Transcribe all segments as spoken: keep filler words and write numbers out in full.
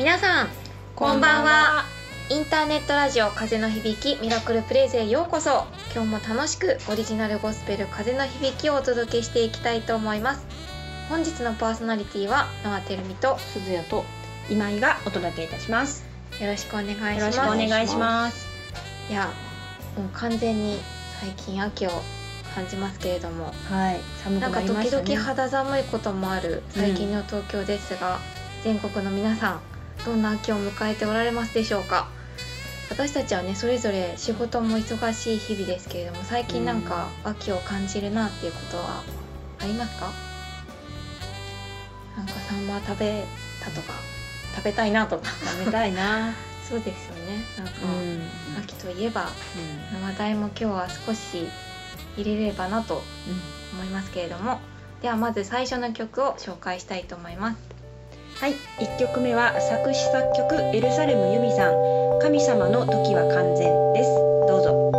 皆さんこんばんは。インターネットラジオ風の響きミラクルプレイズへようこそ。今日も楽しくオリジナルゴスペル風の響きをお届けしていきたいと思います。本日のパーソナリティは野てるみと鈴谷と今井がお届けいたします。 よろしくお願いします。 よろしくお願いします。 いやもう完全に最近秋を感じますけれども、 はい、寒くなりましたね。 なんか時々肌寒いこともある最近の東京ですが、うん、全国の皆さんどんな秋を迎えておられますでしょうか。私たちはねそれぞれ仕事も忙しい日々ですけれども、最近なんか秋を感じるなっていうことはありますか？なんかサンマ食べたとか食べたいなとか食べたいなそうですよね。なんか、うん、秋といえば、うん、話題も今日は少し入れればなと思いますけれども、うん、ではまず最初の曲を紹介したいと思います。 はい、いっきょくめは作詞作曲エルサレムユミさん、神様の時は完全です。どうぞ。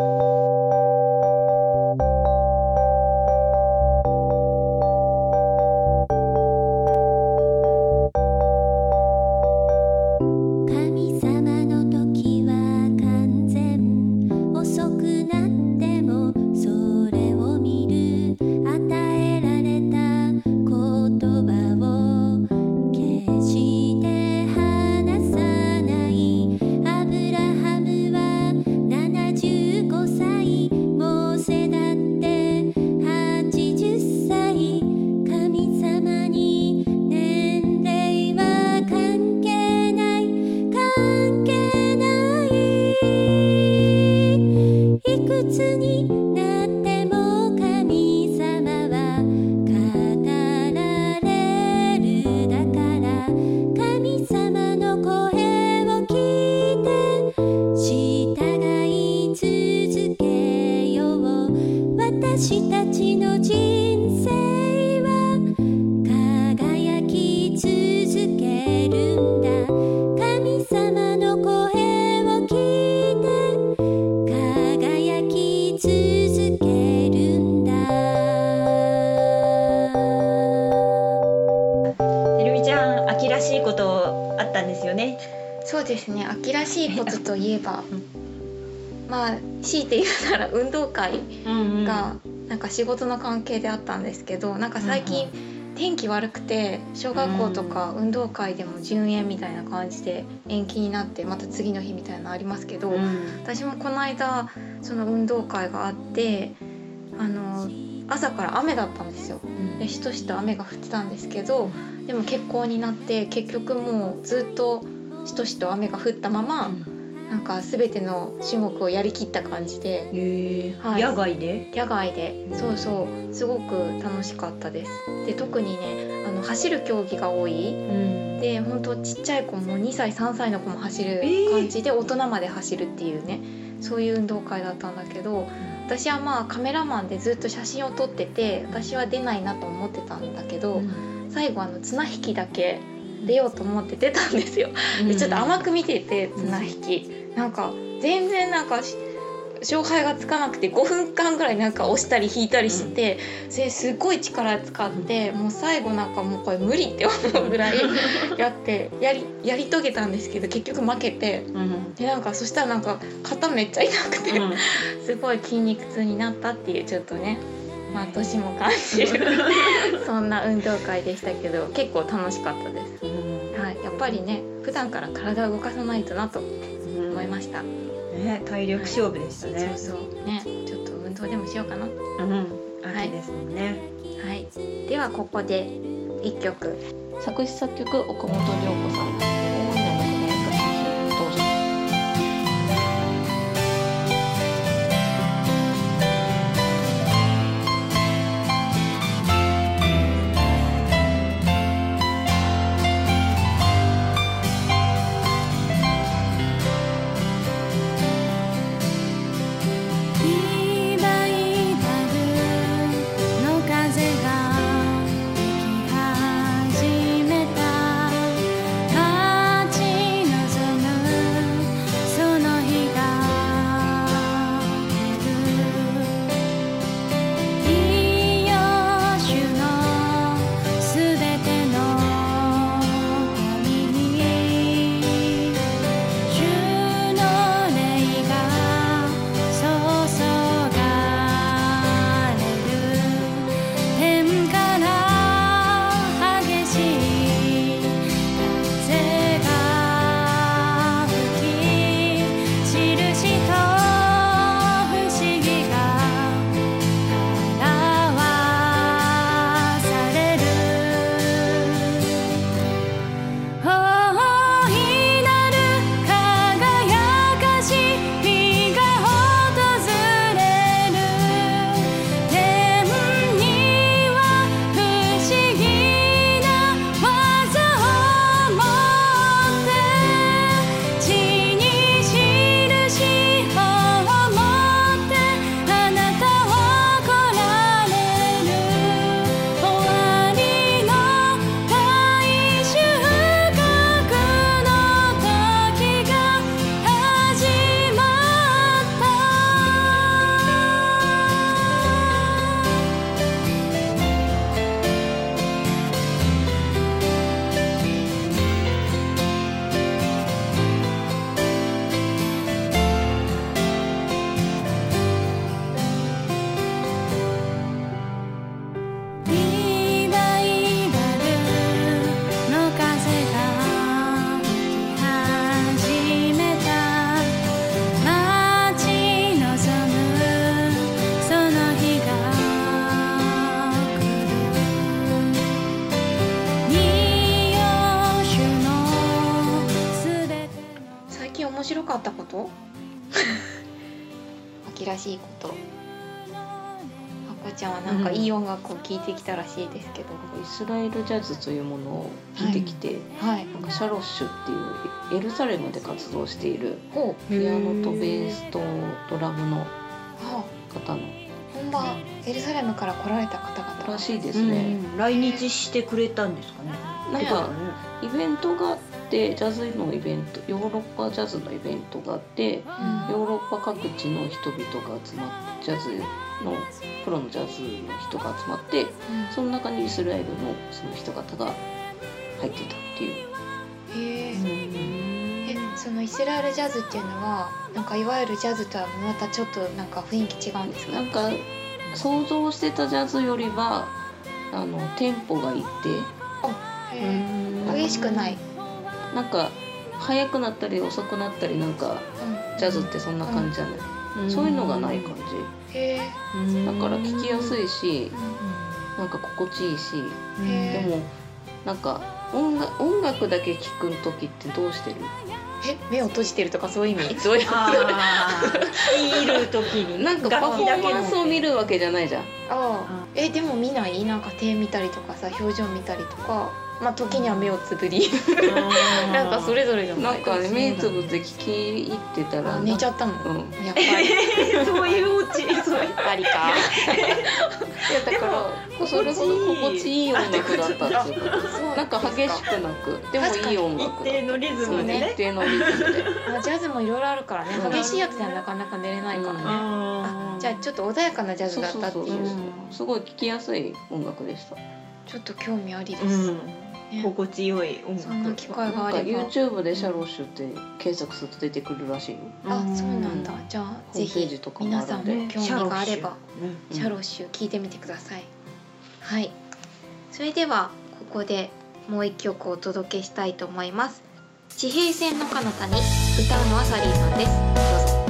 私たちの人生は輝き続けるんだ。神様の声を聞いて輝き続けるんだ。てるみちゃん、秋らしいことあったんですよね。 そうですね、秋らしいことといえばまあ強いて言うなら運動会がなんか仕事の関係であったんですけど、なんか最近天気悪くて小学校とか運動会でも順延みたいな感じで延期になってまた次の日みたいなのありますけど、私もこの間その運動会があってあの朝から雨だったんですよ。でしとしと雨が降ってたんですけど、でも欠航になって結局もうずっとしとしと雨が降ったままなんか全ての種目をやりきった感じで、 へー、はい、野外で野外でそうそうすごく楽しかったです。で特にねあの走る競技が多い、うん、で本当ちっちゃい子もにさいさんさいの子も走る感じで、大人まで走るっていうねそういう運動会だったんだけど、私はまあカメラマンでずっと写真を撮ってて私は出ないなと思ってたんだけど、うん、最後あの綱引きだけ出ようと思って出たんですよ。でちょっと甘く見てて綱引き、なんか全然なんか勝敗がつかなくてごふんかんぐらいなんか押したり引いたりして、うん、それすごい力使ってもう最後なんかもうこれ無理って思うぐらいやってやりやり遂げたんですけど結局負けて、うん、でなんかそしたらなんか肩めっちゃ痛くて、うん、すごい筋肉痛になったっていうちょっとねまあ年も感じるそんな運動会でしたけど結構楽しかったです、うんはい、やっぱりね普段から体を動かさないとなと思いました、うんね、体力勝負でしたね、 はい、そうそうねちょっと運動でもしようかな、うん、 秋ですもんね、 はい、ではここでいっきょく作詞作曲岡本涼子さん、大いなる輝かし日、どうぞ。 「 かったこと秋らしいこと。あこちゃんはなんかいい音楽を聴いてきたらしいですけど、 うん、イスラエルジャズというものを聴いてきて、 はいはい、 なんかシャロッシュっていうエルサレムで活動しているほうピアノとベースとドラムの方の、 本場エルサレムから来られた方々 らしいですね、 うん、来日してくれたんですかね。 なんかイベントがあって、ジャズのイベント、ヨーロッパジャズのイベントがあって、うん、ヨーロッパ各地の人々が集まって、ジャズのプロのジャズの人が集まって、うん、その中にイスラエルのその人方が入ってたっていう。 へー、うん、えそのイスラエルジャズっていうのはなんかいわゆるジャズとはまたちょっとなんか雰囲気違うんですか？ なんか想像してたジャズよりはあのテンポがいって、 激しくない。 なんか速くなったり遅くなったり、なんか、うん、ジャズってそんな感じじゃない、うん、そういうのがない感じ。へー、だから聴きやすいし、うん、なんか心地いいし、でもなんか音楽、音楽だけ聴く時ってどうしてる？ え目を閉じてるとかそういう意味？どういう意味？見る時になんかパフォーマンスを見るわけじゃないじゃん。 あえでも見ない？なんか手見たりとかさ、表情見たりとか、まあ時には目をつぶりなんかそれぞれのなんかね、目つぶって聞き入ってたら寝ちゃったの、うん、やっぱりそういうオチ、そういうありかいやだからそれほど心地いい音楽だったっていうこと。なんか激しくなく、でもいい音楽。 一定のリズムでね。 一定のリズムで。 まあジャズもいろいろあるからね、激しいやつではなかなか寝れないからね。うん、あじゃあちょっと穏やかなジャズだったっていう。そうそうそう、 すごい聴きやすい音楽でした。 ちょっと興味ありです。うんね、心地よい音楽。 そんな機会があれば。 なんか YouTube でシャロッシュって検索すると出てくるらしいよ。 あ、そうなんだ。じゃあぜひ皆さんも興味があればシャロッシュ聞いてみてください。はい。それではここでもう一曲お届けしたいと思います。地平線の彼方に、歌うのはサリーさんです。どうぞ。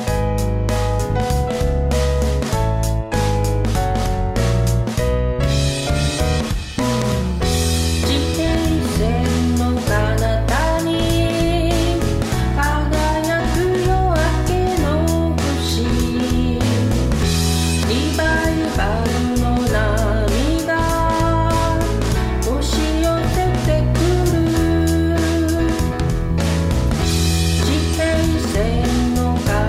の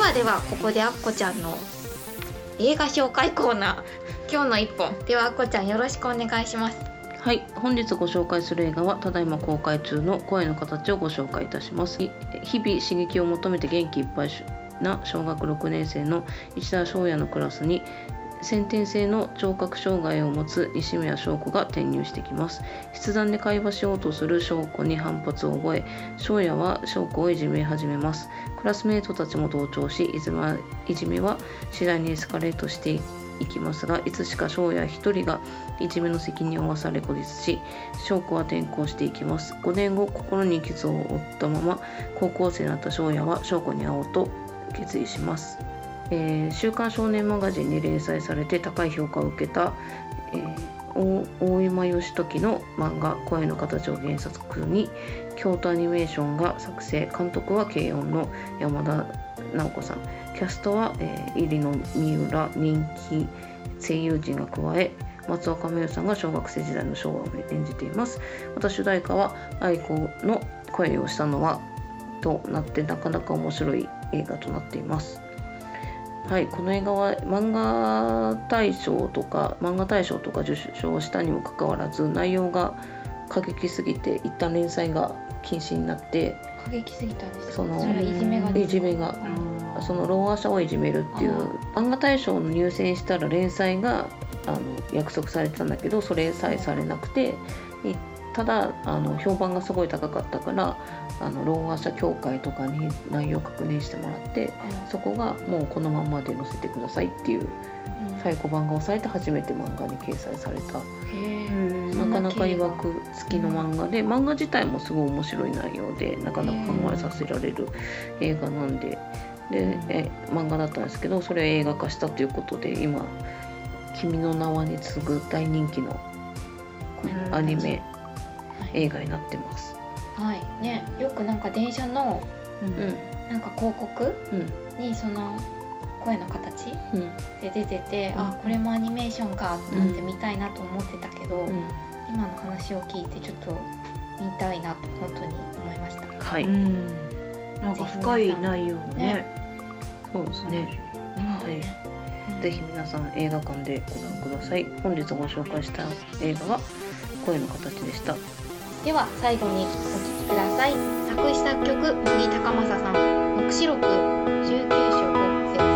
はではここであっこちゃんの映画紹介コーナー、今日の一本ではあっこちゃんよろしくお願いします。 はい、本日ご紹介する映画はただいま公開中の声の形をご紹介いたします。日々刺激を求めて元気いっぱいな小学ろくねん生の石田翔也のクラスに先天性の聴覚障害を持つ西宮翔子が転入してきます。筆談で会話しようとする翔子に反発を覚え、翔也は翔子をいじめ始めます。クラスメートたちも同調し、いじめは次第にエスカレートしていきますが、いつしか翔也一人がいじめの責任を負わされ孤立し、翔子は転校していきます。ごねんご、心に傷を負ったまま高校生になった翔也は翔子に会おうと決意します。えー、週刊少年マガジンに連載されて高い評価を受けた、えー、大今義時の漫画声の形を原作に京都アニメーションが作成、監督は軽音の山田直子さん、キャストは、えー、入野三浦人気声優陣が加え、松岡茉優さんが小学生時代の昭和を演じています。また主題歌は愛子の声をしたのはとなってなかなか面白い映画となっています。はい、この映画は漫画大賞とか漫画大賞とか受賞したにもかかわらず、内容が過激すぎて一旦連載が禁止になって、 過激すぎたんですか？ そのそれはいじめがいじめがそのろうあ者をいじめるっていう漫画大賞の入選したら連載があの約束されてたんだけど、それさえされなくて、ただあの評判がすごい高かったからあのろうあ者協会とかに内容を確認してもらって、そこがもうこのまんまで載せてくださいっていう最古版が押されて初めて漫画に掲載された、なかなかいわく好きの漫画で、漫画自体もすごい面白い内容でなかなか考えさせられる映画なんで、でえ漫画だったんですけど、それを映画化したということで今君の名はに次ぐ大人気のアニメ映画になってます。 はいね、よくなんか電車の、 うん、 なんか広告にその声の形で出てて、うん、あこれもアニメーションかなんて見たいなと思ってたけど、うん、今の話を聞いてちょっと見たいなと本当に思いました。 はい、うん、 なんか深い内容ね。 ねそうですね。はい、うん、ぜひ皆さん映画館でご覧ください。本日ご紹介した映画は声の形でした。 では最後にお聴きください。作詞作曲茂木高政さん、黙示録じゅうきゅう章ごせつ。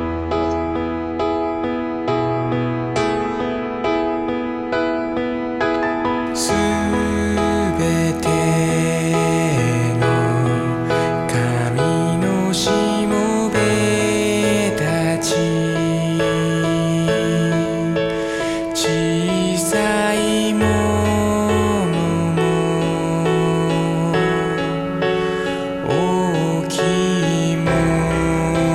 すべての神のしもべたち、小さいも大きいも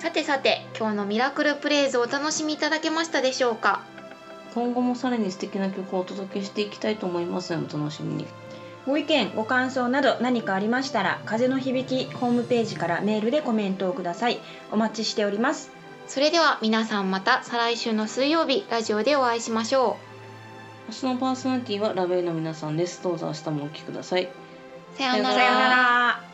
さてさて、今日のミラクルプレイズをお楽しみいただけましたでしょうか。 今後もさらに素敵な曲をお届けしていきたいと思いますのでお楽しみに。 ご意見ご感想など何かありましたら、風の響きホームページからメールでコメントをください。お待ちしております。 それでは皆さん、また再来週の水曜日ラジオでお会いしましょう。明日のパーソナリティはラベルの皆さんです。どうぞ明日もお聞きください。 さようなら。 さようなら。